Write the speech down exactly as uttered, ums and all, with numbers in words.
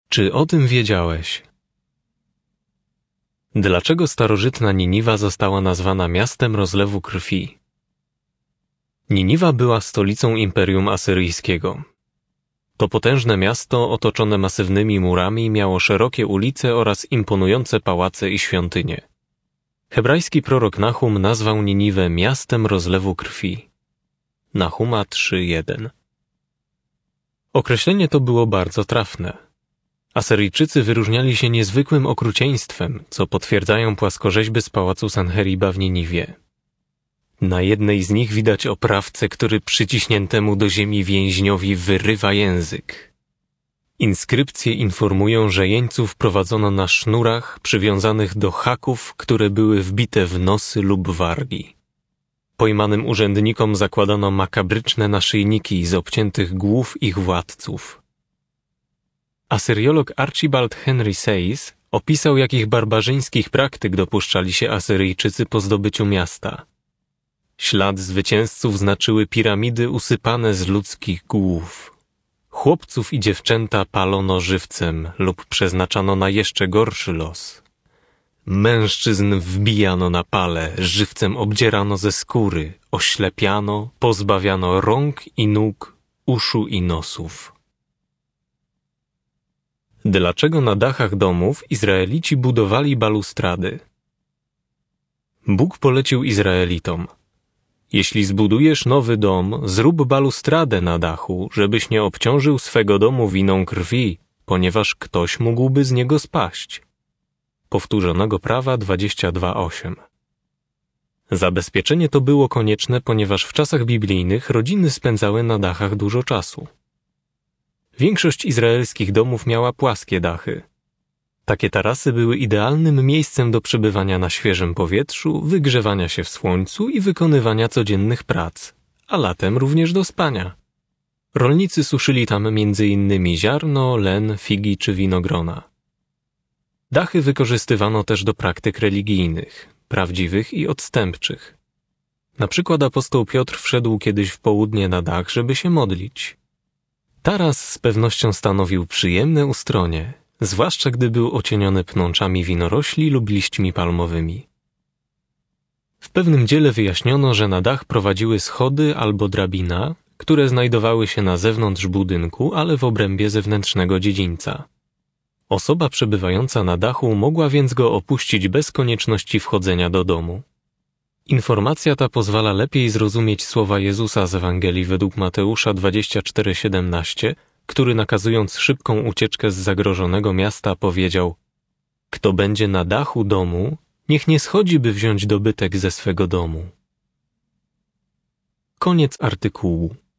Czy o tym wiedziałeś? Dlaczego starożytna Niniwa została nazwana miastem rozlewu krwi? Niniwa była stolicą Imperium Asyryjskiego. To potężne miasto otoczone masywnymi murami miało szerokie ulice oraz imponujące pałace i świątynie. Hebrajski prorok Nahum nazwał Niniwę miastem rozlewu krwi. Nahuma trzy jeden. Określenie to było bardzo trafne. Asyryjczycy wyróżniali się niezwykłym okrucieństwem, co potwierdzają płaskorzeźby z pałacu Sanheriba w Niniwie. Na jednej z nich widać oprawcę, który przyciśniętemu do ziemi więźniowi wyrywa język. Inskrypcje informują, że jeńców prowadzono na sznurach przywiązanych do haków, które były wbite w nosy lub wargi. Pojmanym urzędnikom zakładano makabryczne naszyjniki z obciętych głów ich władców. Asyriolog Archibald Henry Sayce opisał, jakich barbarzyńskich praktyk dopuszczali się Asyryjczycy po zdobyciu miasta. Ślad zwycięzców znaczyły piramidy usypane z ludzkich głów. Chłopców i dziewczęta palono żywcem lub przeznaczano na jeszcze gorszy los. Mężczyzn wbijano na pale, żywcem obdzierano ze skóry, oślepiano, pozbawiano rąk i nóg, uszu i nosów. Dlaczego na dachach domów Izraelici budowali balustrady? Bóg polecił Izraelitom: jeśli zbudujesz nowy dom, zrób balustradę na dachu, żebyś nie obciążył swego domu winą krwi, ponieważ ktoś mógłby z niego spaść. Powtórzonego prawa dwadzieścia dwa osiem. Zabezpieczenie to było konieczne, ponieważ w czasach biblijnych rodziny spędzały na dachach dużo czasu. Większość izraelskich domów miała płaskie dachy. Takie tarasy były idealnym miejscem do przebywania na świeżym powietrzu, wygrzewania się w słońcu i wykonywania codziennych prac, a latem również do spania. Rolnicy suszyli tam między innymi ziarno, len, figi czy winogrona. Dachy wykorzystywano też do praktyk religijnych, prawdziwych i odstępczych. Na przykład apostoł Piotr wszedł kiedyś w południe na dach, żeby się modlić. Taras z pewnością stanowił przyjemne ustronie, zwłaszcza gdy był ocieniony pnączami winorośli lub liśćmi palmowymi. W pewnym dziele wyjaśniono, że na dach prowadziły schody albo drabina, które znajdowały się na zewnątrz budynku, ale w obrębie zewnętrznego dziedzińca. Osoba przebywająca na dachu mogła więc go opuścić bez konieczności wchodzenia do domu. Informacja ta pozwala lepiej zrozumieć słowa Jezusa z Ewangelii według Mateusza dwadzieścia cztery siedemnaście, który nakazując szybką ucieczkę z zagrożonego miasta powiedział: kto będzie na dachu domu, niech nie schodzi, by wziąć dobytek ze swego domu. Koniec artykułu.